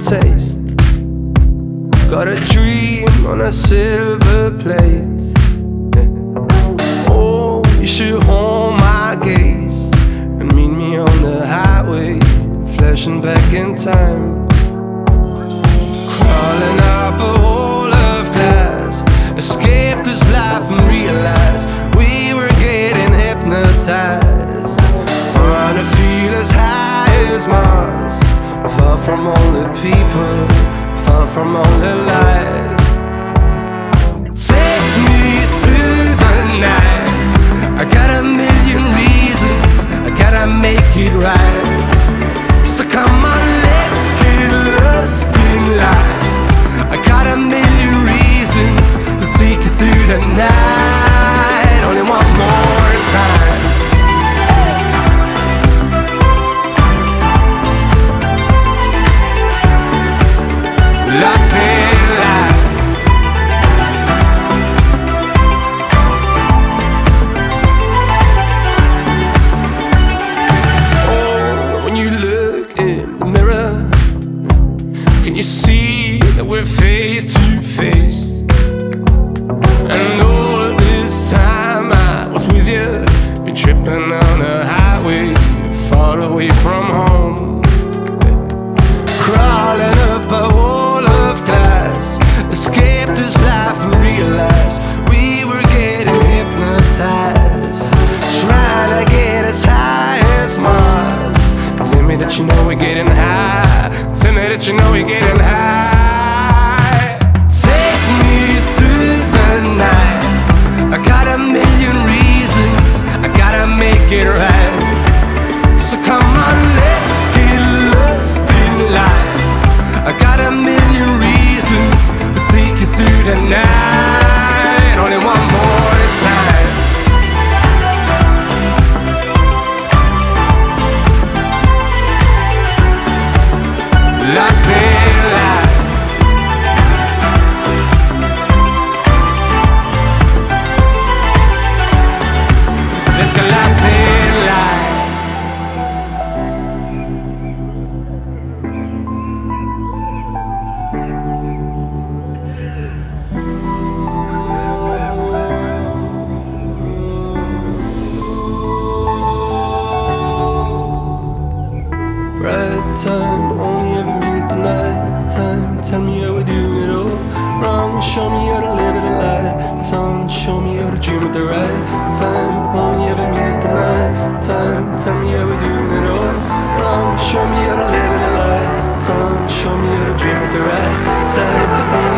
taste. Got a dream on a silver plate. Oh, you should hold my gaze and meet me on the highway, flashing back in time. Crawling up a wall of glass, escape this life and realize we were getting hypnotized. I wanna feel as high as Mars, far from all the people, far from all the lies. Take me through the night. I got a million reasons, I gotta make it right. So come on, let's get lost in life. I got a million reasons to take you through the night. Only one more time. Lost in life. Oh, when you look in the mirror, can you see that we're face to face? And all this time I was with you, been tripping on a highway far away from home, crawling up a wall of glass, escaped this life and realized we were getting hypnotized, trying to get as high as Mars. Tell me that you know we're getting high. Tell me that you know we're getting high. Take me through the night. I got a million reasons, I gotta make it right. So come on, let's get lost in life. I got a million reasons to take you through the night. Only one more time. Lost in life. Let's get lost in life. Right time, only ever meet the night time. Tell me how we're doing it all wrong. Show me how to live it a lifetime. Show me how to dream at the right time. Only ever meet the night time. Tell me how we're doing it all wrong. Show me how to live it a lifetime. Show me how to dream at the right time.